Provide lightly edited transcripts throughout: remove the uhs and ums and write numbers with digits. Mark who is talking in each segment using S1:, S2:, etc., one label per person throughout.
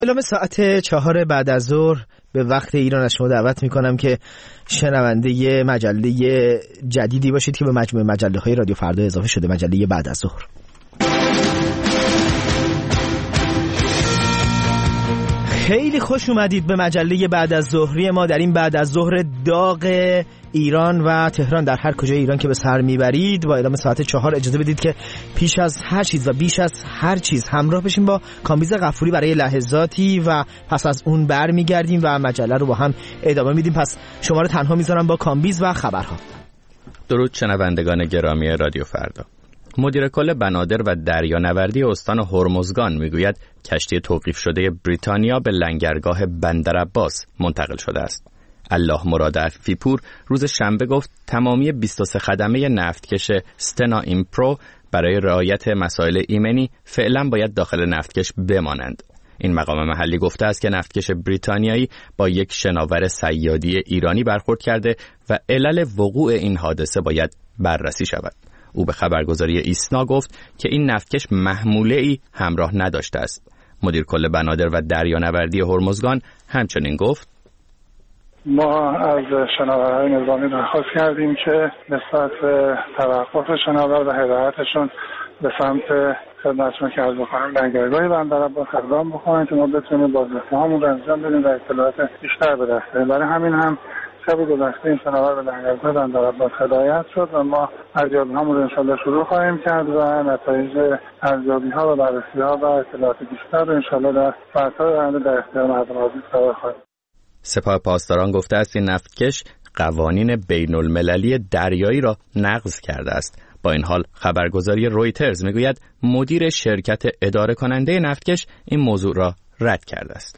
S1: اعلام ساعت 4 بعد از ظهر به وقت ایران از شما دعوت میکنم که شنونده مجله جدیدی باشید که به مجموعه مجله‌های رادیو فردا اضافه شده، مجله بعد از ظهر. خیلی خوش اومدید به مجله بعد از ظهری ما. در این بعد از ظهر داغ ایران و تهران، در هر کجای ایران که به سر میبرید، با اعلام ساعت 4 اجازه بدید که پیش از هر چیز و بیش از هر چیز همراه بشیم با کامبیز غفوری برای لحظاتی و پس از اون برمیگردیم و مجله رو با هم ادامه میدیم. پس شما رو تنها میذارم با کامبیز و خبرها.
S2: درود شنوندگان گرامی رادیو فردا. مدیر کل بنادر و دریانوردی استان هرمزگان میگوید کشتی توقیف شده بریتانیا به لنگرگاه بندرعباس منتقل شده است. الله مراد عفیپور روز شنبه گفت تمامی 23 خدمه نفتکش استنا ایمپرو برای رعایت مسائل ایمنی فعلا باید داخل نفتکش بمانند. این مقام محلی گفته است که نفتکش بریتانیایی با یک شناور صیادی ایرانی برخورد کرده و علل وقوع این حادثه باید بررسی شود. او به خبرگزاری ایسنا گفت که این نفتکش محموله‌ای همراه نداشته است. مدیر کل بنادر و دریانوردی هرمزگان همچنین گفت
S3: ما از شناورهای نظامی درخواست کردیم که نسبت به توقف شناور و هدایتشون به سمت خدمتشون که عرض بکنم لنگرگاه بندرعباس اقدام بکنن که ما بتونیم بازرسی‌هامون رو انجام بدیم و اطلاعات بیشتر به دست بیاریم. برای همین هم شب گذشته این شناور به لنگرگاه بندرعباس هدایت شد و ما ارزیابی‌هامون رو انشالله شروع خواهیم کرد و نتایج ارزیابی‌ها و بررسی‌ها و اطلاعات بیشتر رو انشالله در ساعت‌های آینده در اختیار مردم عزیز قرار خواهیم.
S2: سپاه پاسداران گفته است این نفتکش قوانین بین‌المللی دریایی را نقض کرده است. با این حال خبرگزاری رویترز میگوید مدیر شرکت اداره کننده نفتکش این موضوع را رد کرده است.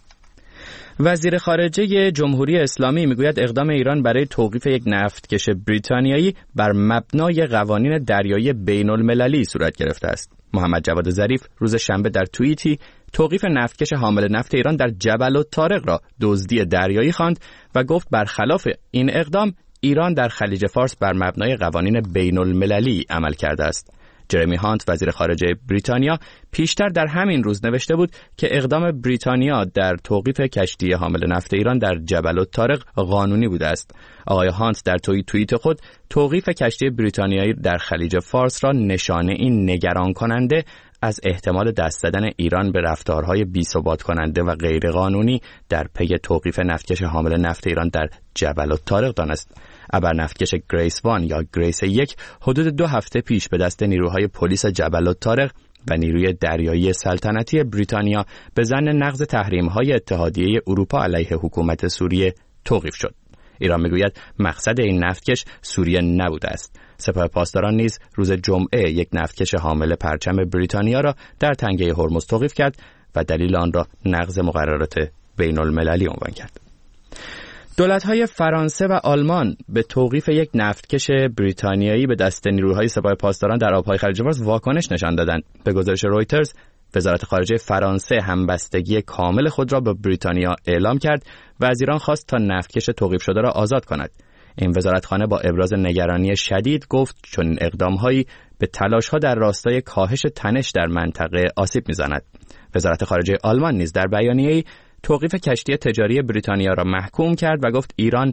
S2: وزیر خارجه جمهوری اسلامی میگوید اقدام ایران برای توقیف یک نفتکش بریتانیایی بر مبنای قوانین دریایی بین‌المللی صورت گرفته است. محمد جواد ظریف روز شنبه در توییتی توقیف نفتکش حامل نفت ایران در جبل الطارق را دزدی دریایی خواند و گفت برخلاف این اقدام ایران در خلیج فارس بر مبنای قوانین بین‌المللی عمل کرده است. جرمی هانت وزیر خارجه بریتانیا پیشتر در همین روز نوشته بود که اقدام بریتانیا در توقیف کشتی حامل نفت ایران در جبل الطارق قانونی بوده است. آقای هانت در توییت خود توقیف کشتی بریتانیایی در خلیج فارس را نشانه این نگران کننده از احتمال دست زدن ایران به رفتارهای بی‌ثبات کننده و غیرقانونی در پی توقیف نفتکش حامل نفت ایران در جبل الطارق دانست. ابر نفتکش گریس وان یا گریس 1 حدود 2 هفته پیش به دست نیروهای پلیس جبل الطارق و نیروی دریایی سلطنتی بریتانیا به ظن نقض تحریم‌های اتحادیه اروپا علیه حکومت سوریه توقیف شد. ایران میگوید مقصد این نفتکش سوریه نبوده است. سپاه پاسداران نیز روز جمعه یک نفتکش حامل پرچم بریتانیا را در تنگه هرمز توقیف کرد و دلیل آن را نقض مقررات بین‌المللی عنوان کرد. دولت‌های فرانسه و آلمان به توقیف یک نفتکش بریتانیایی به دست نیروهای سپاه پاسداران در آب‌های خلیج فارس واکنش نشان دادند. به گزارش رویترز، وزارت خارجه فرانسه همبستگی کامل خود را به بریتانیا اعلام کرد و از ایران خواست تا نفتکش توقیف شده را آزاد کند. این وزارتخانه با ابراز نگرانی شدید گفت چون این اقدام‌هایی به تلاش‌ها در راستای کاهش تنش در منطقه آسیب می‌زند. وزارت خارجه آلمان نیز در بیانیه‌ای توقیف کشتی تجاری بریتانیا را محکوم کرد و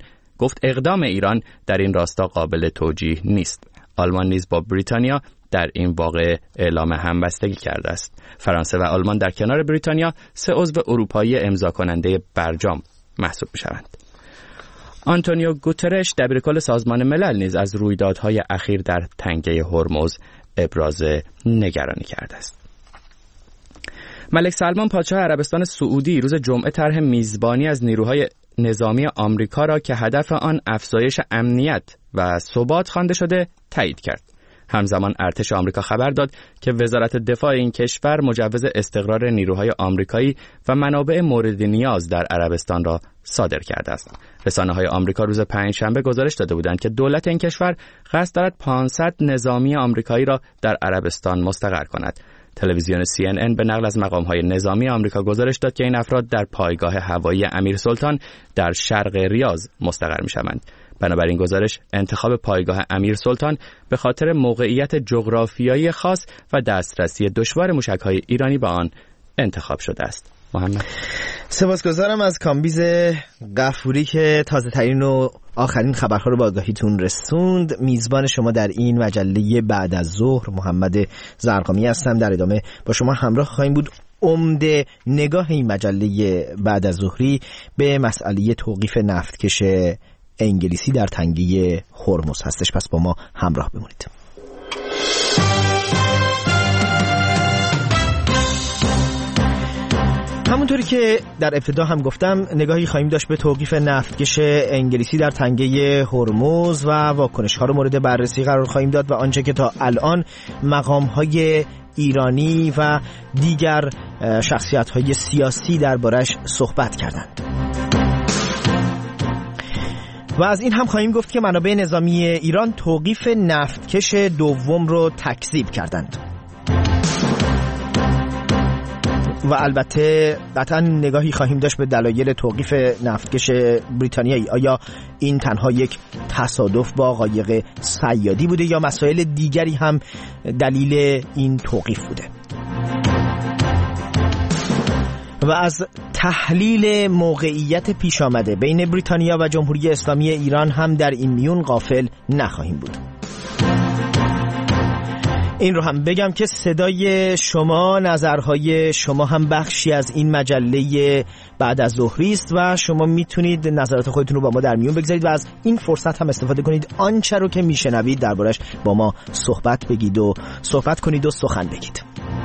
S2: گفت اقدام ایران در این راستا قابل توجیه نیست. آلمان نیز با بریتانیا در این واقعه اعلام همبستگی کرده است. فرانسه و آلمان در کنار بریتانیا 3 عضو اروپایی امضا کننده برجام محسوب می‌شوند. آنتونیو گوترش دبیرکل سازمان ملل نیز از رویدادهای اخیر در تنگه هرمز ابراز نگرانی کرده است. ملک سلمان پادشاه عربستان سعودی روز جمعه طرح میزبانی از نیروهای نظامی آمریکا را که هدف آن افزایش امنیت و ثبات خوانده شده تایید کرد. همزمان ارتش آمریکا خبر داد که وزارت دفاع این کشور مجوز استقرار نیروهای آمریکایی و منابع مورد نیاز در عربستان را صادر کرده است. رسانه‌های آمریکا روز پنجشنبه گزارش داده بودند که دولت این کشور قصد دارد 500 نظامی آمریکایی را در عربستان مستقر کند. تلویزیون CNN به نقل از مقام‌های نظامی آمریکا گزارش داد که این افراد در پایگاه هوایی امیرسلطان در شرق ریاض مستقر می‌شوند. بنابراین گزارش انتخاب پایگاه امیرسلطان به خاطر موقعیت جغرافیایی خاص و دسترسی دشوار موشک‌های ایرانی به آن انتخاب شده است. محمد.
S1: سپاسگزارم از کامبیز غفوری که تازه ترین و آخرین خبرها رو با آگاهیتون رسوند. میزبان شما در این مجله بعد از ظهر محمد زرقامی هستم. در ادامه با شما همراه خواهیم بود. عمده نگاه این مجله بعد از ظهری به مسئله توقیف نفتکش انگلیسی در تنگه هرمز هستش، پس با ما همراه بمونید. همونطوری که در ابتدا هم گفتم نگاهی خواهیم داشت به توقیف نفتکش انگلیسی در تنگه هرمز و واکنش‌ها رو مورد بررسی قرار خواهیم داد و آنچه که تا الان مقام‌های ایرانی و دیگر شخصیت‌های سیاسی دربارش صحبت کردند. و از این هم خواهیم گفت که منابع نظامی ایران توقیف نفتکش دوم رو تکذیب کردند. و البته قطعا نگاهی خواهیم داشت به دلایل توقیف نفتکش بریتانیایی. آیا این تنها یک تصادف با قایق صیادی بوده یا مسائل دیگری هم دلیل این توقیف بوده؟ و از تحلیل موقعیت پیش آمده بین بریتانیا و جمهوری اسلامی ایران هم در این میون غافل نخواهیم بود. این رو هم بگم که صدای شما، نظرهای شما هم بخشی از این مجله بعد از ظهری است و شما میتونید نظرات خودتون رو با ما در میون بگذارید و از این فرصت هم استفاده کنید آنچه رو که میشنوید دربارش با ما صحبت کنید و سخن بگید.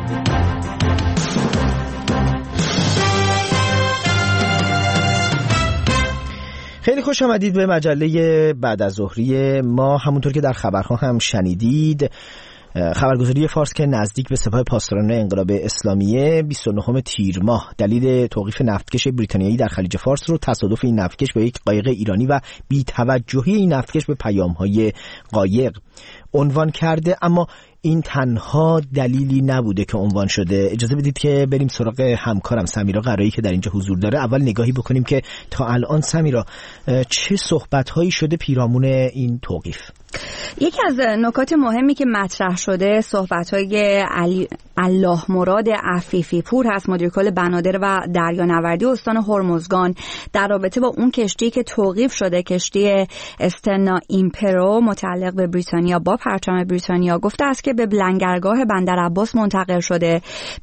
S1: خیلی خوش آمدید به مجله بعد از ظهری ما. همونطور که در خبرها هم شنیدید، خبرگزاری فارس که نزدیک به سپاه پاسداران انقلاب اسلامیه 29 تیر ماه دلیل توقیف نفتکش بریتانیایی در خلیج فارس رو تصادف این نفتکش به یک قایق ایرانی و بی‌توجهی این نفتکش به پیام‌های قایق عنوان کرده. اما این تنها دلیلی نبوده که عنوان شده. اجازه بدید که بریم سراغ همکارم سمیرا قرایی که در اینجا حضور داره. اول نگاهی بکنیم که تا الان سمیرا چه صحبت‌هایی شده پیرامون این توقیف.
S4: یکی از نکات مهمی که مطرح شده صحبت‌های الله مراد عفیفی پور هست، مدیر کل بنادر و دریانوردی استان هرمزگان، در رابطه با اون کشتی که توقیف شده، کشتی استنا ایمپرو متعلق به بریتانیا با پرچم بریتانیا، گفته است که به لنگرگاه بندر عباس منتقل شده.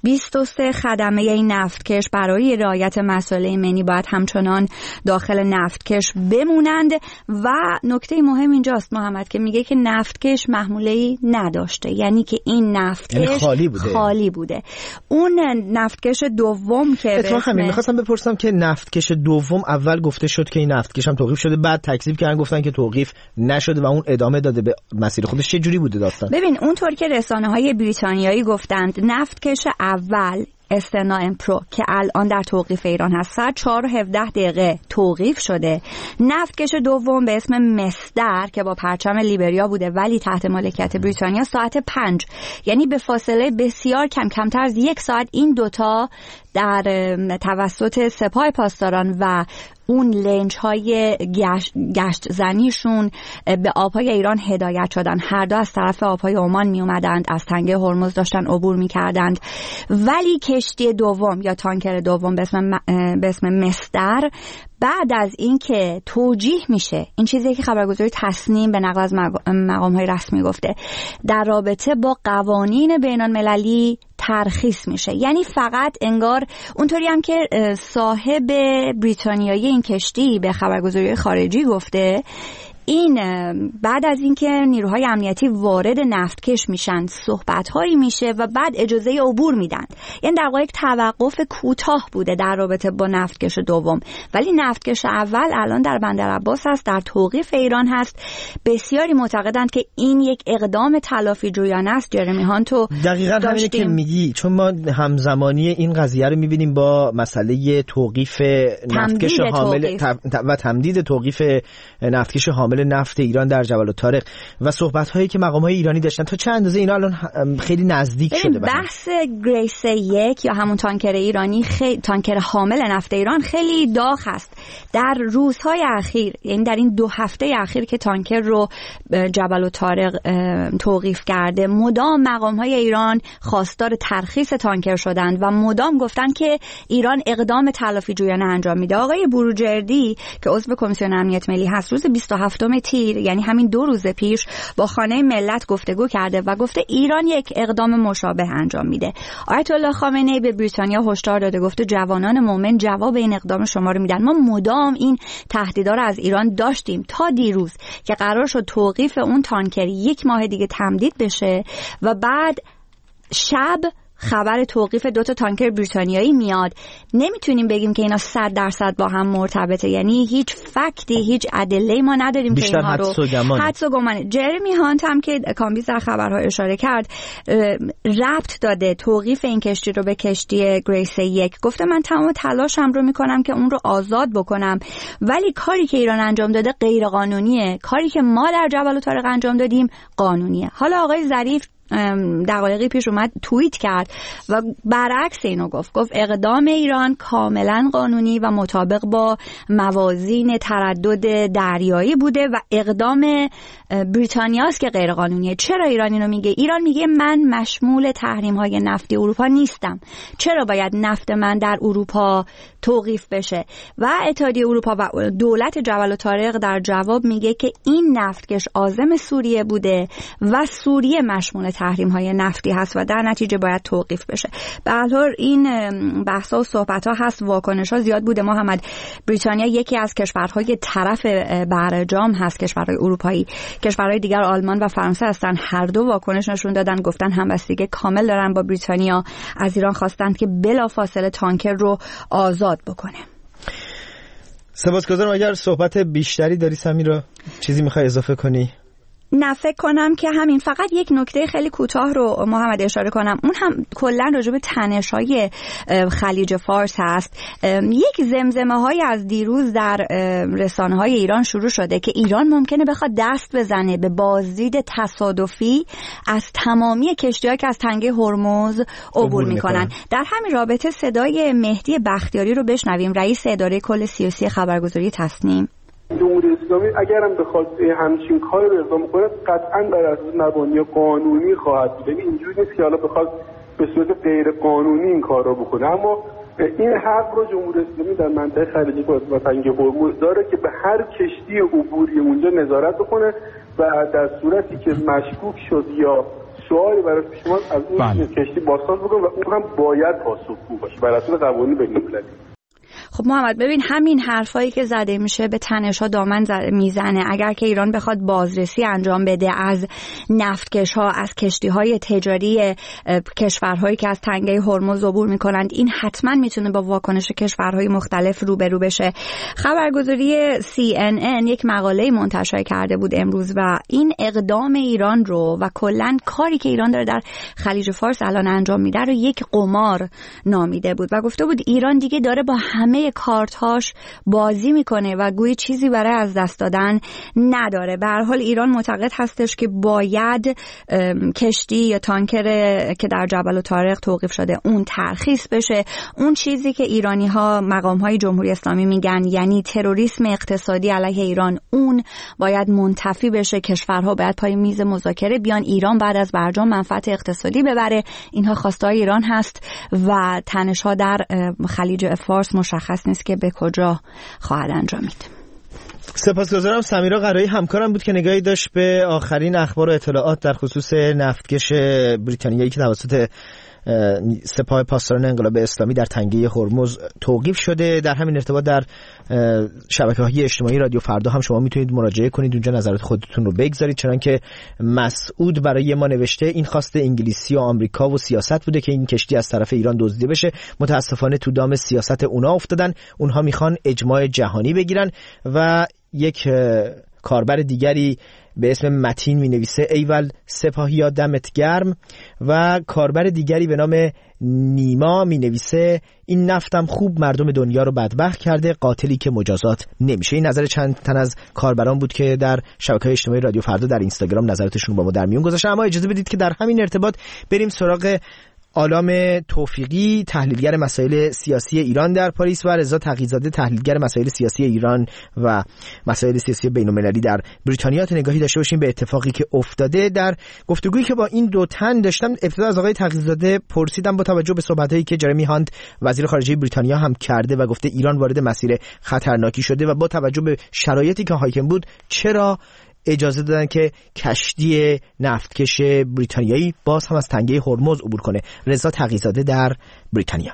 S4: 23 خدمه این نفتکش برای رعایت مسائل ایمنی باید همچنان داخل نفتکش بمونند و نکته مهم اینجاست محمد که میگه که نفتکش محموله‌ای نداشته، یعنی که این نفتکش خالی بوده. اون نفتکش دوم که
S1: همین می‌خواستم بپرسم که نفتکش دوم اول گفته شد که این نفتکش هم توقیف شده، بعد تکذیب کردن گفتن که توقیف نشده و اون ادامه داده به مسیر خودش. چه جوری بوده داستان؟
S4: ببین اونطور که رسانه‌های بریتانیایی گفتند نفتکش اول استنا ایمپرو که الان در توقیف ایران هست ساعت 4:17 توقیف شده. نفتکش دوم به اسم مصدر که با پرچم لیبریا بوده ولی تحت مالکیت بریتانیا ساعت 5، یعنی به فاصله بسیار کمتر از 1 ساعت این دوتا در توسط سپاه پاسداران و اون لنج های گشت زنیشون به آبهای ایران هدایت شدن. هر دو از طرف آبهای عمان می اومدند، از تنگه هرمز داشتن عبور می کردند. ولی کشتی دوم یا تانکر دوم به اسم مصدر بعد از این که توجیه میشه، این چیزی که خبرگزاری تصنیم به نقل از مقام‌های رسمی گفته، در رابطه با قوانین بین‌المللی ترخیص میشه. یعنی فقط انگار اونطوری هم که صاحب بریتانیایی این کشتی به خبرگزاری خارجی گفته، این بعد از اینکه نیروهای امنیتی وارد نفتکش میشن صحبت‌هایی میشه و بعد اجازه عبور میدن. یعنی در واقع یک توقف کوتاه بوده در رابطه با نفتکش دوم، ولی نفتکش اول الان در بندر عباس هست، در توقیف ایران هست. بسیاری معتقدند که این یک اقدام تلافی جویانه است. جرمی هانتو
S1: دقیقاً همینه که میگی، چون ما همزمانی این قضیه رو میبینیم با مسئله توقیف نفتکش حامل و تمدید توقیف نفتکش حامل نفت ایران در جبل الطارق و صحبت‌هایی که مقام‌های ایرانی داشتن. تا چه اندازه اینا الان خیلی نزدیک شده؟
S4: بحث گریس 1 یا همون تانکر ایرانی، تانکر حامل نفت ایران خیلی داغ است. در روزهای اخیر، یعنی در این 2 هفته اخیر که تانکر رو جبل الطارق توقیف کرده، مدام مقام‌های ایران خواستار ترخیص تانکر شدند و مدام گفتن که ایران اقدام تلافی جویانه انجام میده. آقای بروجردی که عضو کمیسیون امنیت ملی هست، روز 27 تیر، یعنی همین 2 روز پیش، با خانه ملت گفتگو کرده و گفته ایران یک اقدام مشابه انجام میده. آیت الله خامنه‌ای به بریتانیا هشدار داده، گفته جوانان مومن جواب این اقدام شما رو میدن. ما مدام این تهدیدها رو از ایران داشتیم تا دیروز که قرار شد توقیف اون تانکر 1 ماه دیگه تمدید بشه و بعد شب خبر توقیف 2 تانکر بریتانیایی میاد. نمیتونیم بگیم که اینا 100% با هم مرتبطه، یعنی هیچ فکتی، هیچ ادله ما نداریم که اینها رو حدس و گمان. جرمی هانت هم که کامبیز در خبرها اشاره کرد ربط داده توقیف این کشتی رو به کشتی گریس 1. گفته من تمام تلاشم رو میکنم که اون رو آزاد بکنم، ولی کاری که ایران انجام داده غیر قانونیه، کاری که ما در جبل الطارق انجام دادیم قانونیه. حالا آقای ظریف دقایقی پیش اومد توییت کرد و برعکس اینو گفت اقدام ایران کاملا قانونی و مطابق با موازین تردد دریایی بوده و اقدام بریتانیا است که غیر قانونیه. چرا ایران اینو میگه؟ ایران میگه من مشمول تحریم‌های نفتی اروپا نیستم، چرا باید نفت من در اروپا توقیف بشه؟ و اتحادیه اروپا و دولت جبل الطارق در جواب میگه که این نفتکش عازم سوریه بوده و سوریه مشمول تحریم‌های نفتی هست و در نتیجه باید توقیف بشه. به هر حال این بحث‌ها و صحبت‌ها هست، واکنش‌ها زیاد بوده. محمد، بریتانیا یکی از کشورهای طرف برجام هست، کشورهای اروپایی. کشورهای دیگر آلمان و فرانسه هستن، هر دو واکنش نشون دادن، گفتن همبستگی کامل دارن با بریتانیا. از ایران خواستند که بلافاصله تانکر رو آزاد بکنه.
S1: سپاسگزارم. اگر صحبت بیشتری داری سمیرا، چیزی میخوای اضافه کنی؟
S4: نه، فکر کنم که همین. فقط یک نکته خیلی کوتاه رو محمد اشاره کنم، اون هم کلا راجع به تنش‌های خلیج فارس هست. یک زمزمه‌های از دیروز در رسانه‌های ایران شروع شده که ایران ممکنه بخواد دست بزنه به بازدید تصادفی از تمامی کشتی‌هایی که از تنگه هرمز عبور می‌کنن. در همین رابطه صدای مهدی بختیاری رو بشنویم، رئیس اداره کل سیاسی خبرگزاری تصنیم.
S5: جمهوری اسلامی اگر هم بخواد همچین کاری رو اقدام کنه قطعاً بر اساس مبانی قانونی خواهد بود. یعنی اینجوری نیست که حالا بخواد به صورت غیر قانونی این کار رو بکنه، اما این حق رو جمهوری اسلامی در منطقه خلیج فارس و تنگه هرمز داره که به هر کشتی عبوری اونجا نظارت بکنه و در صورتی که مشکوک شد یا سوالی برای شما از اون کشتی بازساز بکنه و اون هم باید پاسخگو باشه بر اساس قوانین بین‌المللی.
S4: خب محمد، ببین همین حرفایی که زده میشه به تنش‌ها دامن میزنه. اگر که ایران بخواد بازرسی انجام بده از نفتکش‌ها، از کشتی‌های تجاری کشورهایی که از تنگه هرمز عبور میکنند، این حتما میتونه با واکنش کشورهای مختلف روبرو بشه. خبرگزاری CNN یک مقاله منتشر کرده بود امروز و این اقدام ایران رو و کلاً کاری که ایران داره در خلیج فارس الان انجام میده رو یک قمار نامیده بود و گفته بود ایران دیگه داره با همه کارتاش بازی میکنه و گویی چیزی برای از دست دادن نداره. به هر حال ایران معتقد هستش که باید کشتی یا تانکر که در جبل الطارق توقیف شده اون ترخیص بشه. اون چیزی که ایرانی ها، مقام های جمهوری اسلامی میگن یعنی تروریسم اقتصادی علیه ایران، اون باید منتفی بشه. کشورها باید پای میز مذاکره بیان، ایران بعد از برجام منفعت اقتصادی ببره. اینها خواستای ایران هست و تنش‌ها در خلیج فارس مشخص نیست که به کجا خواهد انجامید.
S1: سپاسگزارم. سمیرا قرایی همکارم بود که نگاهی داشت به آخرین اخبار و اطلاعات در خصوص نفتکش بریتانیایی که توسط سپاه پاسداران انقلاب اسلامی در تنگه هرمز توقیف شده. در همین ارتباط در شبکه‌های اجتماعی رادیو فردا هم شما میتونید مراجعه کنید، اونجا نظرات خودتون رو بگذارید. چنانکه مسعود برای ما نوشته این خواست انگلیسی و آمریکا و سیاست بوده که این کشتی از طرف ایران دزدیده بشه. متاسفانه تو دام سیاست اونا افتادن، اونها میخوان اجماع جهانی بگیرن. و یک کاربر دیگری به اسم متین می نویسه ایول سپاهیا دمت گرم. و کاربر دیگری به نام نیما می نویسه این نفتم خوب مردم دنیا رو بدبخت کرده، قاتلی که مجازات نمیشه. این نظر چند تن از کاربران بود که در شبکه‌های اجتماعی رادیو فردا در اینستاگرام نظراتشون با ما در میون گذاشتن. اما اجازه بدید که در همین ارتباط بریم سراغ آلام توفیقی تحلیلگر مسائل سیاسی ایران در پاریس و رضا تقی‌زاده تحلیلگر مسائل سیاسی ایران و مسائل سیاسی بین‌المللی در بریتانیا تا نگاهی داشته باشیم به اتفاقی که افتاده. در گفتگویی که با این دو تن داشتم ابتدا از آقای تقی‌زاده پرسیدم با توجه به صحبت‌هایی که جرمی هانت وزیر خارجه بریتانیا هم کرده و گفته ایران وارد مسیر خطرناکی شده و با توجه به شرایطی که حاکم بود چرا اجازه دادن که کشتی نفتکش بریتانیایی باز هم از تنگه هرمز عبور کنه. رضا تقی‌زاده در بریتانیا: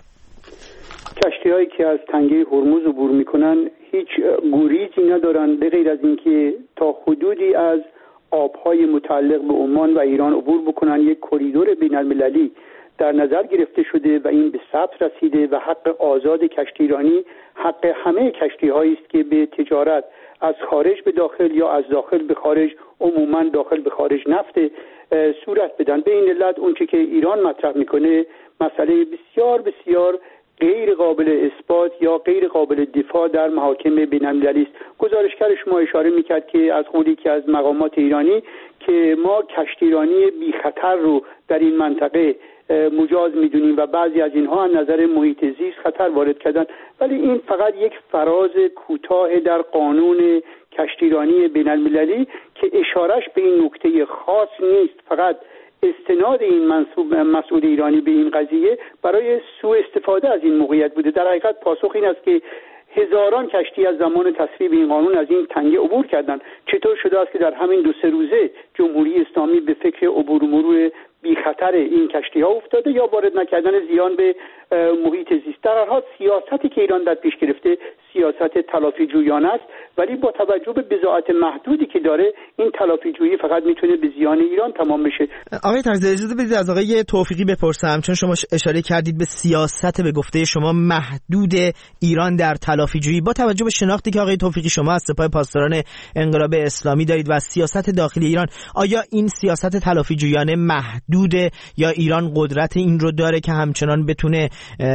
S6: کشتی‌هایی که از تنگه هرمز عبور میکنن هیچ گریزی ندارن به غیر از اینکه تا حدودی از آبهای متعلق به عمان و ایران عبور بکنن. یک کریدور بین‌المللی در نظر گرفته شده و این به ثبت رسیده و حق آزاد کشتیرانی حق همه کشتی‌هایی است که به تجارت از خارج به داخل یا از داخل به خارج، عموما داخل به خارج نفت صورت بدن. به این علت اونچه که ایران مطرح میکنه مسئله بسیار بسیار غیر قابل اثبات یا غیر قابل دفاع در محاکم بین‌المللی است. گزارشگر شما اشاره میکرد که از قولی که از مقامات ایرانی که ما کشتیرانی بی خطر رو در این منطقه مجاز میدونیم و بعضی از اینها از نظر محیط زیست خطر وارد کردن، ولی این فقط یک فراز کوتاه در قانون کشتیرانی بین‌المللی که اشارش به این نکته خاص نیست. فقط استناد این مسئول ایرانی به این قضیه برای سوء استفاده از این موقعیت بوده. در حقیقت پاسخ این است که هزاران کشتی از زمان تصویب این قانون از این تنگه عبور کردند. چطور شده است که در همین 2-3 روزه جمهوری اسلامی به فکر عبور و مرور بی خطر این کشتی ها افتاده یا وارد نکردن زیان به محیط زیست؟ در هر حال سیاستی که ایران در پیش گرفته سیاست تلافی جویانه است، ولی با توجه به بضاعت محدودی که داره این تلافی جویی فقط میتونه به زیان ایران تمام بشه.
S1: آقای تقی‌زاده اجازه بدید از آقای توفیقی بپرسم، چون شما اشاره کردید به سیاست به گفته شما محدود ایران در تلافی جویی. با توجه به شناختی که آقای توفیقی شما از سپاه پاسداران انقلاب اسلامی دارید و سیاست داخلی ایران، آیا این سیاست تلافی جویانه محدوده یا ایران قدرت این رو داره که همچنان بتونه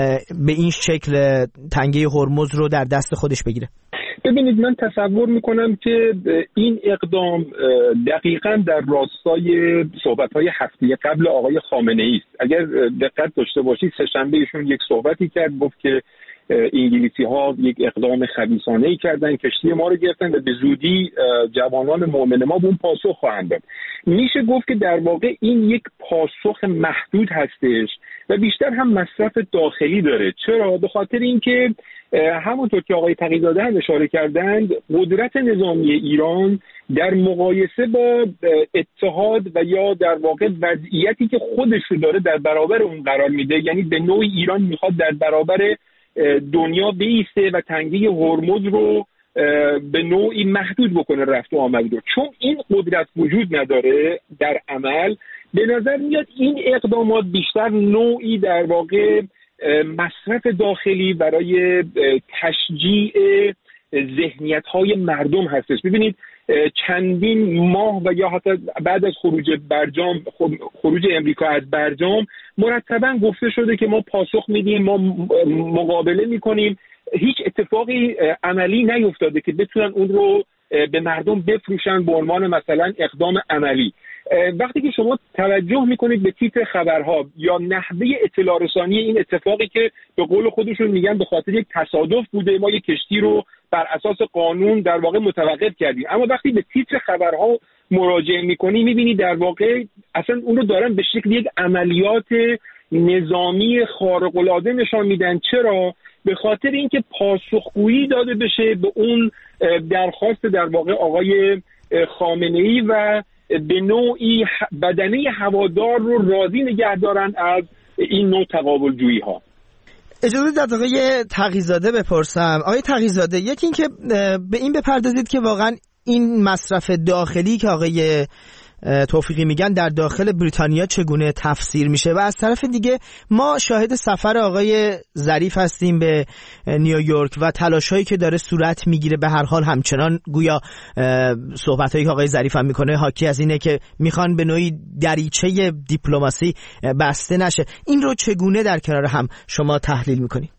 S1: به این شکل تنگه هرمز رو در دست خودش بگیره؟
S5: ببینید، من تصور میکنم که این اقدام دقیقاً در راستای صحبت‌های هفته قبل آقای خامنه‌ای است. اگر دقت داشته باشید سه‌شنبه ایشون یک صحبتی کرد، گفت که انگلیسی‌ها یک اقدام خبیثانه‌ای کردن، کشتی ما رو گرفتن و به زودی جوانان مؤمن ما به اون پاسخ خواهند داد. میشه گفت که در واقع این یک پاسخ محدود هستش و بیشتر هم مصرف داخلی داره. چرا؟ به خاطر اینکه همونطور که آقای تقی‌زاده هم اشاره کردند، قدرت نظامی ایران در مقایسه با اتحاد و یا در واقع وضعیتی که خودش رو داره در برابر اون قرار میده، یعنی به نوعی ایران میخواد در برابر دنیا بیسته و تنگه هرمز رو به نوعی محدود بکنه رفت و آمد رو. چون این قدرت وجود نداره در عمل، به نظر میاد این اقدامات بیشتر نوعی در واقع مصرف داخلی برای تشجیع ذهنیت‌های مردم هستش. ببینید چندین ماه و یا حتی بعد از خروج امریکا از برجام مرتباً گفته شده که ما پاسخ میدیم، ما مقابله میکنیم. هیچ اتفاقی عملی نیفتاده که بتونن اون رو به مردم بفروشن به عنوان مثلا اقدام عملی. وقتی که شما توجه میکنید به تیتر خبرها یا نحوه اطلاع رسانی این اتفاقی که به قول خودشون میگن به خاطر یک تصادف بوده، ما یک کشتی رو بر اساس قانون در واقع متوقف کردیم، اما وقتی به تیتر خبرها مراجعه میکنی میبینی در واقع اصلا اون رو دارن به شکل یک عملیات نظامی خارق‌العاده نشان میدن. چرا؟ به خاطر اینکه پاسخگویی داده بشه به اون درخواست در واقع آقای خامنه‌ای و به نوعی بدنه هوادار رو راضی نگه دارن از این نوع تقابل جویی ها.
S1: اجازه بدید آقای تقی‌زاده بپرسم. آقای تقی‌زاده، یکی این که به این بپردازید که واقعا این مصرف داخلی که آقای توفیقی میگن در داخل بریتانیا چگونه تفسیر میشه و از طرف دیگه ما شاهد سفر آقای ظریف هستیم به نیویورک و تلاشایی که داره صورت میگیره. به هر حال همچنان گویا صحبتایی که آقای ظریف هم میکنه حاکی از اینه که میخوان به نوعی دریچه دیپلماسی بسته نشه. این رو چگونه در کنار هم شما تحلیل میکنید؟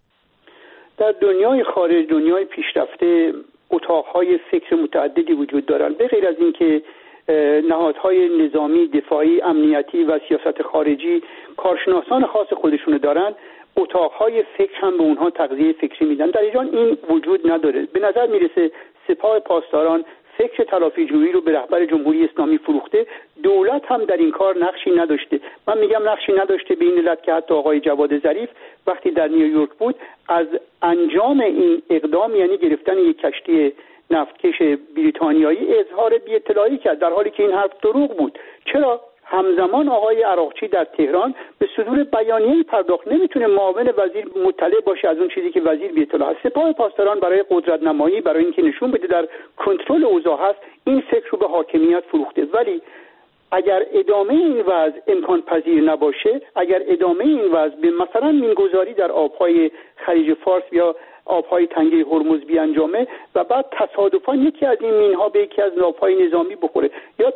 S6: در دنیای خارج، دنیای پیشرفته، اتاقهای فکر متعددی وجود دارن. به غیر از این که نهادهای نظامی، دفاعی، امنیتی و سیاست خارجی کارشناسان خاص خودشونو دارن، اتاقهای فکر هم به اونها تغذیه فکری میدن. در ایران این وجود نداره. به نظر میرسه سپاه پاسداران فکر تلافی جویی رو به رهبر جمهوری اسلامی فروخته. دولت هم در این کار نقشی نداشته. من میگم نقشی نداشته به این علت که حتی آقای جواد ظریف وقتی در نیویورک بود از انجام این اقدام، یعنی گرفتن یک کشتی نفتکش بریتانیایی، اظهار بی‌اطلاعی کرد، در حالی که این حرف دروغ بود. چرا؟ همزمان آقای عراقچی در تهران به صدور بیانیه‌ای پرداخت. نمیتونه معاون وزیر مطلع باشه از اون چیزی که وزیر بی اطلاع است. سپاه پاسداران برای قدرت نمایی، برای اینکه نشون بده در کنترل اوضاع هست، این فکر رو به حاکمیت فروخته. ولی اگر ادامه این وضع امکان پذیر نباشه، اگر ادامه این وضع به مثلا مینگذاری در آبهای خلیج فارس یا آبهای تنگه هرمز بیانجامه و بعد تصادفاً یکی از این مینها به یکی از ناوهای نظامی بخوره یا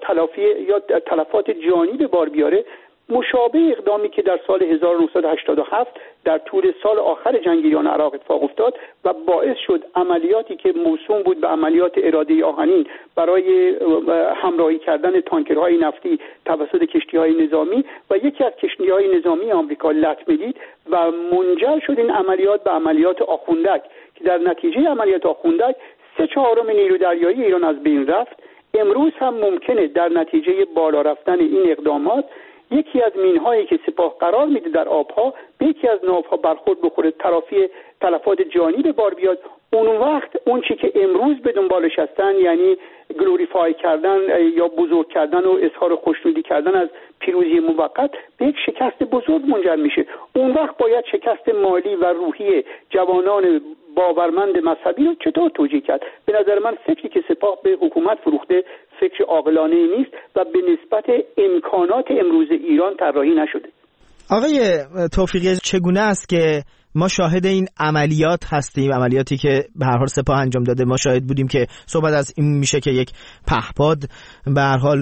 S6: تلفات جانی به بار بیاره، مشابه اقدامی که در سال 1987 در طول سال آخر جنگ ایران عراق اتفاق افتاد و باعث شد عملیاتی که موسوم بود به عملیات اراده آهنین برای همراهی کردن تانکرهای نفتی توسط کشتی‌های نظامی و یکی از کشتی‌های نظامی آمریکا لطمه دید و منجر شد این عملیات به عملیات آخوندک که در نتیجه عملیات آخوندک 3/4 نیروی دریایی ایران از بین رفت. امروز هم ممکنه در نتیجه بالا رفتن این اقدامات یکی از مین‌هایی که سپاه قرار میده در آبها به یکی از ناوها برخورد بخوره، تلفات جانی به بار بیاد. اون وقت اون چی که امروز به دنبالش هستن، یعنی گلوریفای کردن یا بزرگ کردن و اظهار خوشنودی کردن از پیروزی موقت، به یک شکست بزرگ منجر میشه. اون وقت باید شکست مالی و روحی جوانان باورمند مذهبی رو چطور توجیه کرد؟ به نظر من فکری که سپاه به حکومت فروخته فکر عاقلانه نیست و به نسبت امکانات امروز ایران طراحی نشده.
S1: آقای توفیقی، چگونه است که ما شاهد این عملیات هستیم، عملیاتی که به هر حال سپاه انجام داده؟ ما شاهد بودیم که صحبت از این میشه که یک پهپاد، به هر حال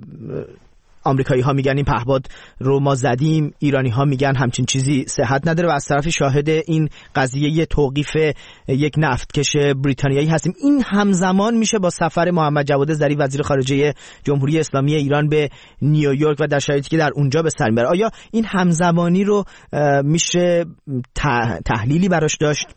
S1: آمریکایی ها میگن این پهپاد رو ما زدیم، ایرانی ها میگن همچین چیزی صحت نداره، و از طرفی شاهد این قضیه توقیف یک نفتکش بریتانیایی هستیم. این همزمان میشه با سفر محمد جواد ظریف وزیر خارجه جمهوری اسلامی ایران به نیویورک و در شرایطی که در اونجا به سر میبره. آیا این همزمانی رو میشه تحلیلی براش داشت؟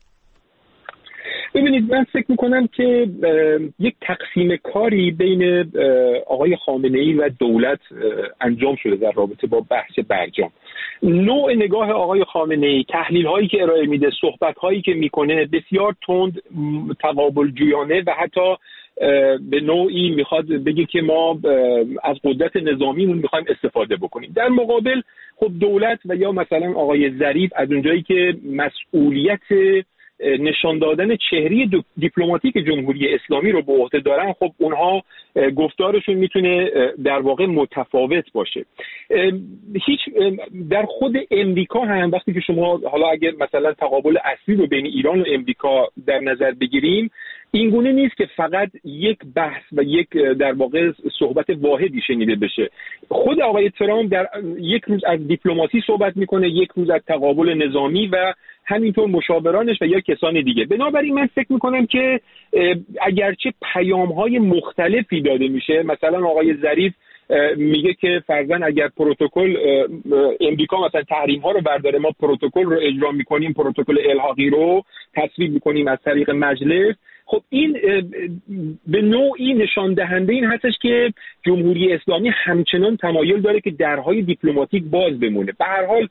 S7: ببینید، من فکر میکنم که یک تقسیم کاری بین آقای خامنه‌ای و دولت انجام شده در رابطه با بحث برجام. نوع نگاه آقای خامنه‌ای، تحلیل هایی که ارائه میده، صحبت هایی که میکنه بسیار تند، تقابل جویانه و حتی به نوعی میخواد بگه که ما از قدرت نظامیمون میخوایم استفاده بکنیم. در مقابل خب دولت و یا مثلا آقای ظریف از اونجایی که مسئولیت نشان دادن چهره دیپلماتیک جمهوری اسلامی رو به عهده دارن، خب اونها گفتارشون میتونه در واقع متفاوت باشه. هیچ در خود امریکا هم وقتی که شما حالا اگر مثلا تقابل اصلی رو بین ایران و امریکا در نظر بگیریم، این گونه نیست که فقط یک بحث و یک در واقع صحبت واحدی شنیده بشه. خود آقای ترامپ در یک روز از دیپلماسی صحبت میکنه، یک روز از تقابل نظامی و همینطور مشاورانش و یا کسان دیگه. بنابراین من فکر میکنم که اگرچه پیام‌های مختلفی داده میشه، مثلا آقای ظریف میگه که فرضاً اگر پروتکل امریکا مثلا تحریم ها رو برداره، ما پروتکل رو اجرا میکنیم، پروتکل الحاقی رو تصویب میکنیم از طریق مجلس. خب این به نوعی نشان دهنده این هستش که جمهوری اسلامی همچنان تمایل داره که درهای دیپلماتیک باز بمونه. به هر حال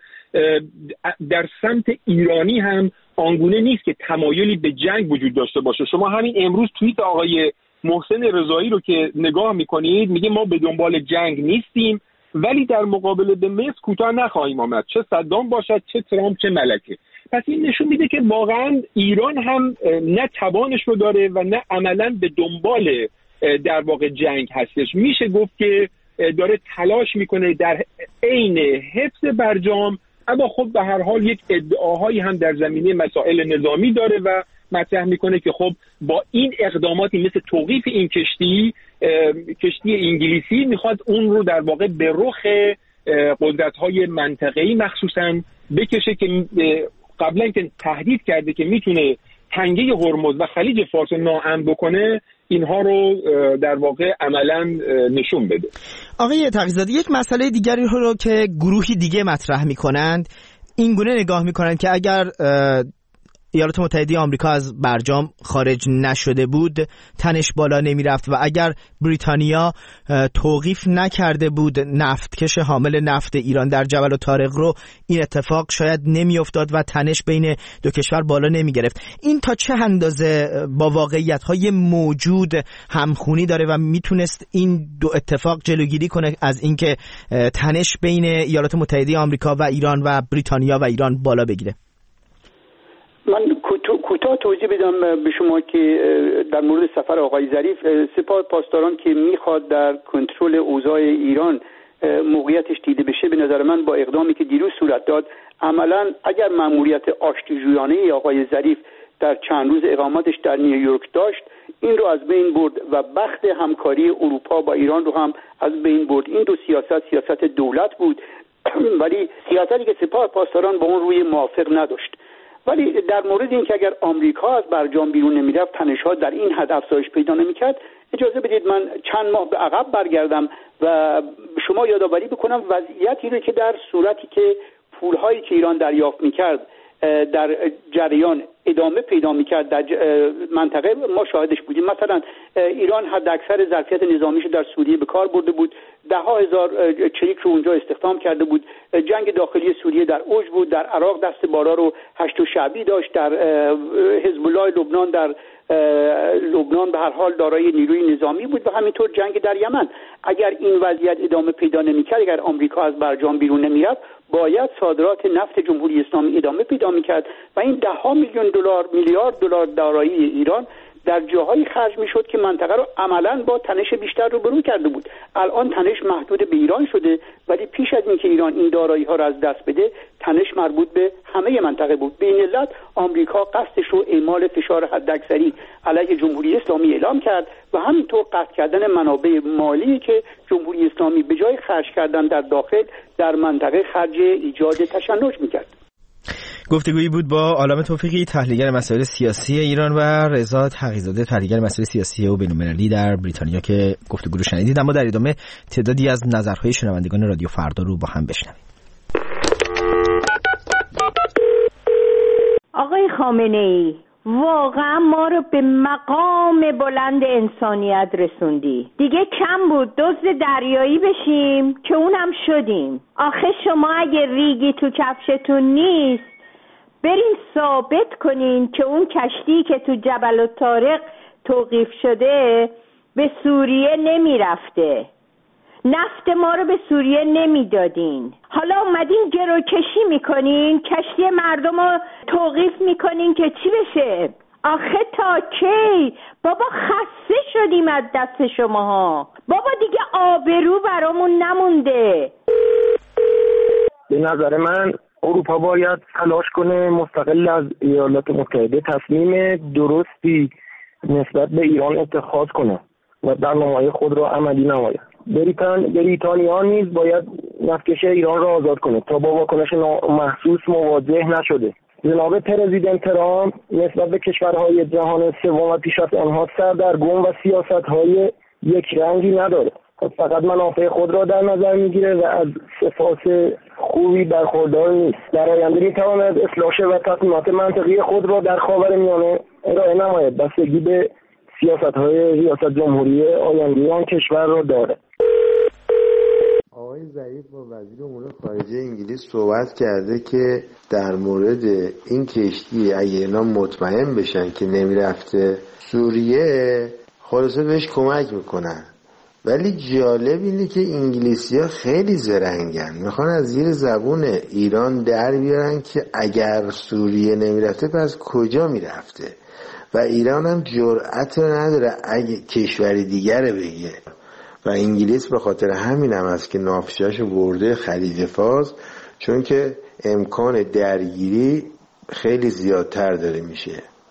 S7: در سمت ایرانی هم آنگونه نیست که تمایلی به جنگ وجود داشته باشه. شما همین امروز توییت آقای محسن رضایی رو که نگاه میکنید، میگه ما به دنبال جنگ نیستیم ولی در مقابل به مصر کوتاه نخواهیم آمد، چه صدام باشد، چه ترامپ، چه ملکه. پس این نشون میده که واقعا ایران هم نه توانش رو داره و نه عملا به دنبال در واقع جنگ هستش. میشه گفت که داره تلاش میکنه در عین حفظ برجام، اما خب به هر حال یک ادعاهایی هم در زمینه مسائل نظامی داره و مطرح میکنه که خب با این اقداماتی مثل توقیف این کشتی انگلیسی میخواد اون رو در واقع به رخ قدرت‌های منطقه‌ای مخصوصاً بکشه که قبلا که تهدید کرده که میتونه تنگه هرمز و خلیج فارس رو ناامن بکنه. اینها رو در واقع عملاً نشون بده.
S1: آقای تقی‌زاده، یک مسئله دیگری رو که گروهی دیگه مطرح می‌کنند این گونه نگاه می‌کنند که اگر ایالات متحده آمریکا از برجام خارج نشده بود تنش بالا نمی رفت و اگر بریتانیا توقیف نکرده بود نفتکش حامل نفت ایران در جبل الطارق رو این اتفاق شاید نمی افتاد و تنش بین دو کشور بالا نمی گرفت. این تا چه اندازه با واقعیت‌های موجود همخونی داره و میتونست این دو اتفاق جلوگیری کنه از اینکه تنش بین ایالات متحده آمریکا و ایران و بریتانیا و ایران بالا بگیره؟
S6: من کوتاه توضیح بدم به شما که در مورد سفر آقای ظریف، سپاه پاسداران که میخواد در کنترل اوضاع ایران موقعیتش دیده بشه، به نظر من با اقدامی که دیروز صورت داد عملا اگر مأموریت آشتیجویانه آقای ظریف در چند روز اقامتش در نیویورک داشت این رو از بین برد و بخت همکاری اروپا با ایران رو هم از بین برد. این دو سیاست دولت بود ولی سیاستی که سپاه پاسداران با اون روی موافق نداشت. ولی در مورد این که اگر آمریکا از برجام بیرون نمیرفت تنش‌ها در این حد افزایش پیدا نمی‌کرد، اجازه بدید من چند ماه به عقب برگردم و شما یادآوری بکنم وضعیتی رو که در صورتی که پول‌هایی که ایران دریافت می‌کرد در جریان ادامه پیدا می‌کرد در منطقه ما شاهدش بودیم. مثلا ایران حد اکثر ظرفیت نظامیش در سوریه به کار برده بود، 10,000 چریک رو اونجا استخدام کرده بود، جنگ داخلی سوریه در اوج بود، در عراق دست بالا رو هشت و شعبی داشت، در حزب الله لبنان در لبنان به هر حال دارای نیروی نظامی بود و همینطور جنگ در یمن. اگر این وضعیت ادامه پیدا نمی‌کرد، اگر آمریکا از برجام بیرون نمیرفت، باید صادرات نفت جمهوری اسلامی ادامه پیدا می‌کرد و این ده میلیارد دلار دارایی ایران در جاهایی خرج میشد که منطقه رو عملاً با تنش بیشتر روبرو کرده بود. الان تنش محدود به ایران شده ولی پیش از اینکه ایران این دارایی ها رو از دست بده تنش مربوط به همه منطقه بود. به این علت آمریکا قصدش رو اعمال فشار حداکثری علیه جمهوری اسلامی اعلام کرد و همینطور قطع کردن منابع مالی که جمهوری اسلامی به جای خرج کردن در داخل در منطقه خرج ایجاد تشنج میکرد.
S1: گفتگویی بود با عالم توفیقی، تحلیلگر مسائل سیاسی ایران، و رضا تقی‌زاده، تحلیلگر مسائل سیاسی و بین‌المللی در بریتانیا که گفتگو رو شنیدید. اما در ادامه تعدادی از نظرهای شنوندگان رادیو فردا رو با هم بشنویم.
S8: آقای خامنه‌ای، واقعا ما رو به مقام بلند انسانیت رسوندی. دیگه کم بود دزد دریایی بشیم که اونم شدیم. آخه شما اگه ریگی تو کفشتون نیست برین ثابت کنین که اون کشتی که تو جبل الطارق توقیف شده به سوریه نمیرفته، نفت ما رو به سوریه نمیدادین، حالا اومدین گروکشی میکنین، کشتی مردم رو توقیف میکنین که چی بشه؟ آخه تا کی؟ بابا خسته شدیم از دست شماها. بابا دیگه آبرو برامون نمونده.
S5: به نظر من اروپا باید تلاش کنه مستقل از ایالات متحده تصمیم درستی نسبت به ایران اتخاذ کنه و برنامه‌های خود را عملی نماید. بریتانیا نیز باید نفتکش ایران را آزاد کنه تا با واکنش محسوس مواجه نشده. جناب پرزیدنت ترامپ نسبت به کشورهای جهان سوم و پیش از آنها سردرگم و سیاست‌های یک رنگی نداره. فقط منافع خود را در نظر میگیره و از سپاس خوبی برخوردار نیست. در آینده میتواند اصلاح و تصمیمات منطقی خود را در خاورمیانه ارائه نماید. بستگی به سیاست‌های ریاست جمهوری آینده آن کشور را داره.
S9: آقای ظریف با وزیر امور خارجه انگلیس صحبت کرده که در مورد این کشتی اگه اینا مطمئن بشن که نمیرفته سوریه خلاصه بهش کمک میکنن. ولی جالب اینه که انگلیسی‌ها خیلی زرنگن، میخوان از زیر زبون ایران در بیارن که اگر سوریه نمیرفته پس کجا میرفته و ایران هم جرأت نداره اگه کشوری دیگره بگه و انگلیس به خاطر همین هم است که نافتکشاشو برده خلیج فارس، چون که امکان درگیری خیلی زیادتر داره میشه.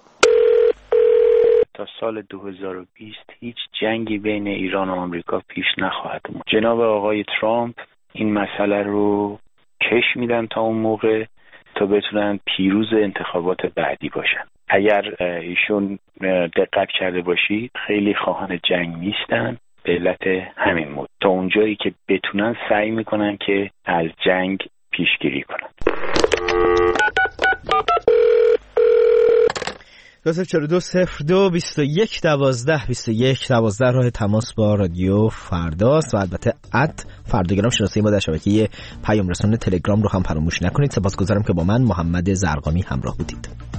S10: تا سال 2020 هیچ جنگی بین ایران و آمریکا پیش نخواهد اومد. جناب آقای ترامپ این مسئله رو کش میدن تا اون موقع تا بتونن پیروز انتخابات بعدی باشن. اگر ایشون دقت کرده باشید خیلی خواهان جنگ نیستن، به علت همین مود تا اونجایی که بتونن سعی میکنن که از جنگ پیشگیری کنن.
S1: 2420221122112 راه تماس با رادیو فرداست و البته فرداگرام شناسه ما در شبکه پیام رسان تلگرام رو هم فراموش نکنید. سپاسگزارم که با من محمد زرقامی همراه بودید.